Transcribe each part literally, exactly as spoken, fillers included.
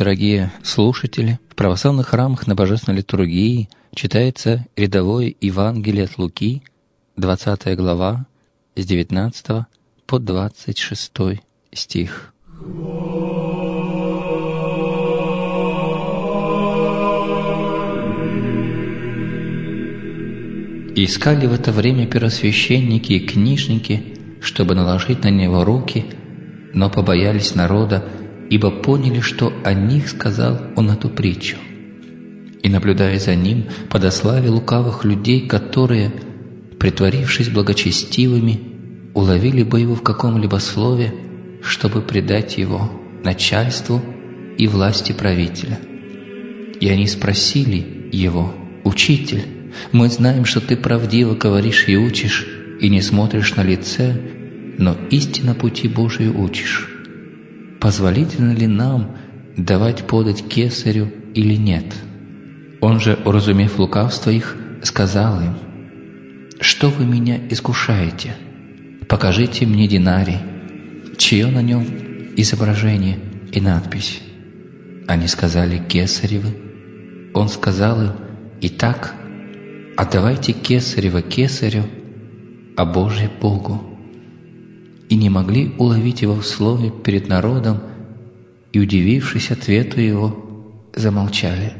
дорогие слушатели! В православных храмах на Божественной литургии читается рядовое Евангелие от Луки, двадцатая глава, с девятнадцатого по двадцать шестой стих. Искали в это время первосвященники и книжники, чтобы наложить на него руки, но побоялись народа, ибо поняли, что о них сказал он эту притчу. И, наблюдая за ним, подослали лукавых людей, которые, притворившись благочестивыми, уловили бы его в каком-либо слове, чтобы предать его начальству и власти правителя. И они спросили его: «Учитель, мы знаем, что ты правдиво говоришь и учишь, и не смотришь на лице, но истинно пути Божии учишь. Позволительно ли нам давать подать кесарю или нет?» Он же, уразумев лукавство их, сказал им: «Что вы меня искушаете? Покажите мне динарий, чье на нем изображение и надпись». Они сказали: «Кесаревы». Он сказал им: «Итак, отдавайте кесарево кесарю, а Божие Богу». И не могли уловить его в слове перед народом, и, удивившись ответу его, замолчали.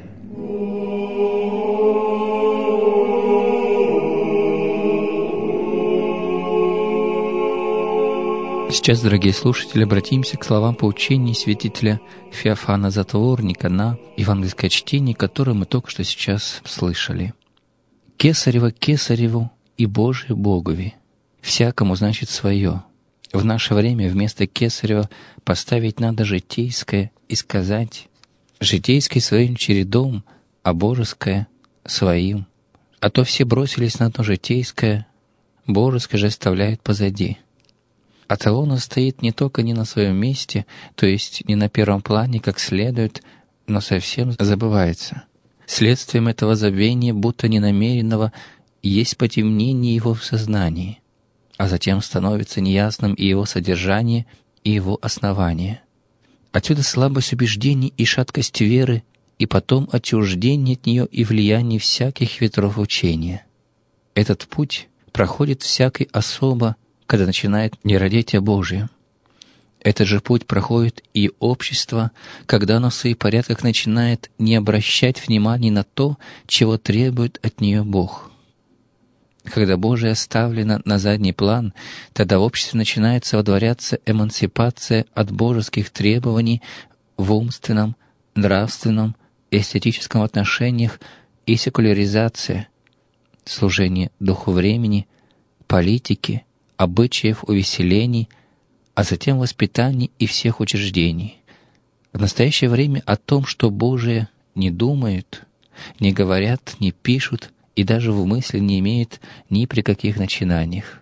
Сейчас, дорогие слушатели, обратимся к словам поучений святителя Феофана Затворника на евангельское чтение, которое мы только что сейчас слышали. «Кесарево кесареву и Божие Богови, всякому, значит, свое. В наше время вместо кесарева поставить надо житейское и сказать: житейское своим чередом, а божеское своим. А то все бросились на одно житейское, божеское же оставляют позади. Оттого оно стоит не только не на своем месте, то есть не на первом плане, как следует, но совсем забывается. Следствием этого забвения, будто ненамеренного, есть потемнение его в сознании, а затем становится неясным и его содержание, и его основание. Отсюда слабость убеждений и шаткость веры, и потом отчуждение от нее и влияние всяких ветров учения. Этот путь проходит всякий особо, когда начинает нерадетие Божие. Этот же путь проходит и общество, когда оно в своих порядках начинает не обращать внимания на то, чего требует от нее Бог. Когда Божие оставлено на задний план, тогда в обществе начинается водворяться эмансипация от божеских требований в умственном, нравственном, эстетическом отношениях и секуляризация, служение духу времени, политики, обычаев, увеселений, а затем воспитаний и всех учреждений. В настоящее время о том, что Божие не думают, не говорят, не пишут и даже в мысли не имеют ни при каких начинаниях.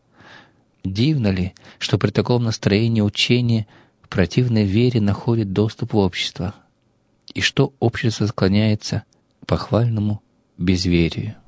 Дивно ли, что при таком настроении учения противной вере находит доступ в общество, и что общество склоняется к похвальному безверию?